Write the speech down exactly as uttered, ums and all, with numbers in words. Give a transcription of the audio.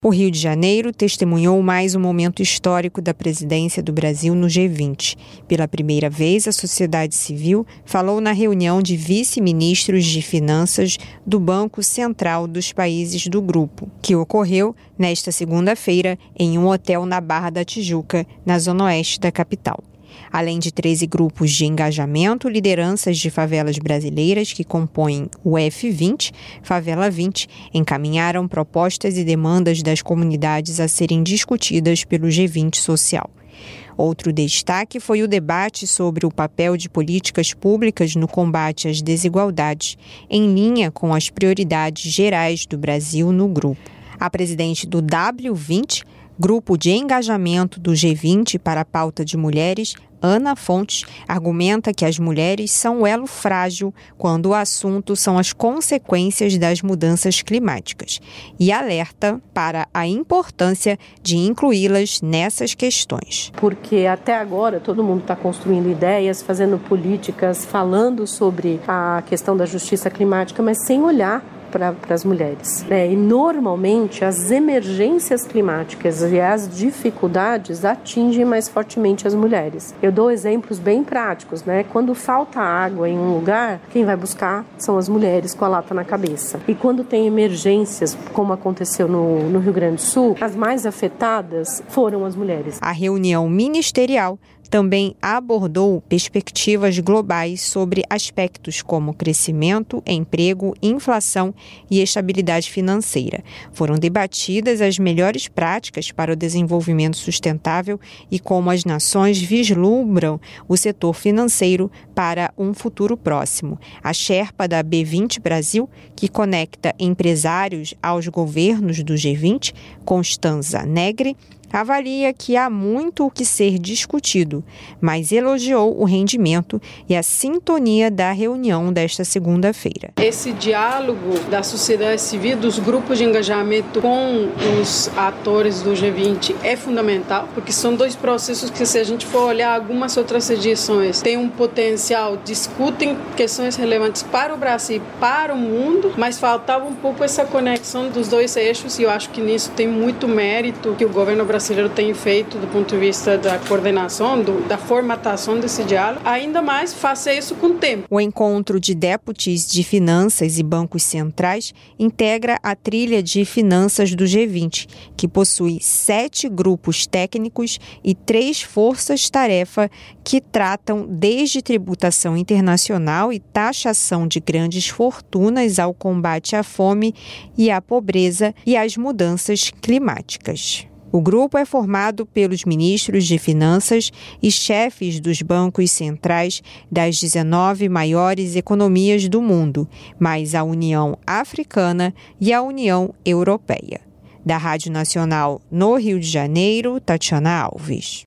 O Rio de Janeiro testemunhou mais um momento histórico da presidência do Brasil no G vinte. Pela primeira vez, a sociedade civil falou na reunião de vice-ministros de finanças do Banco Central dos países do grupo, que ocorreu nesta segunda-feira em um hotel na Barra da Tijuca, na zona oeste da capital. Além de treze grupos de engajamento, lideranças de favelas brasileiras que compõem o F vinte, Favela vinte, encaminharam propostas e demandas das comunidades a serem discutidas pelo G vinte Social. Outro destaque foi o debate sobre o papel de políticas públicas no combate às desigualdades, em linha com as prioridades gerais do Brasil no grupo. A presidente do W vinte, Grupo de Engajamento do G vinte para a Pauta de Mulheres, Ana Fontes, argumenta que as mulheres são o elo frágil quando o assunto são as consequências das mudanças climáticas e alerta para a importância de incluí-las nessas questões. Porque até agora todo mundo está construindo ideias, fazendo políticas, falando sobre a questão da justiça climática, mas sem olhar para as mulheres. É, e normalmente as emergências climáticas e as dificuldades atingem mais fortemente as mulheres. Eu dou exemplos bem práticos, né? Quando falta água em um lugar, quem vai buscar são as mulheres com a lata na cabeça. E quando tem emergências, como aconteceu no, no Rio Grande do Sul, as mais afetadas foram as mulheres. A reunião ministerial também abordou perspectivas globais sobre aspectos como crescimento, emprego, inflação e estabilidade financeira. Foram debatidas as melhores práticas para o desenvolvimento sustentável e como as nações vislumbram o setor financeiro para um futuro próximo. A Sherpa da B vinte Brasil, que conecta empresários aos governos do G vinte, Constanza Negri, avalia que há muito o que ser discutido, mas elogiou o rendimento e a sintonia da reunião desta segunda-feira. Esse diálogo da sociedade civil, dos grupos de engajamento com os atores do G vinte é fundamental, porque são dois processos que, se a gente for olhar algumas outras edições, têm um potencial, discutem questões relevantes para o Brasil e para o mundo, mas faltava um pouco essa conexão dos dois eixos e eu acho que nisso tem muito mérito que o governo brasileiro brasileiro tem feito do ponto de vista da coordenação, do, da formatação desse diálogo, ainda mais faça isso com o tempo. O encontro de deputies de finanças e bancos centrais integra a trilha de finanças do G vinte, que possui sete grupos técnicos e três forças-tarefa que tratam desde tributação internacional e taxação de grandes fortunas ao combate à fome e à pobreza e às mudanças climáticas. O grupo é formado pelos ministros de finanças e chefes dos bancos centrais das dezenove maiores economias do mundo, mais a União Africana e a União Europeia. Da Rádio Nacional no Rio de Janeiro, Tatiana Alves.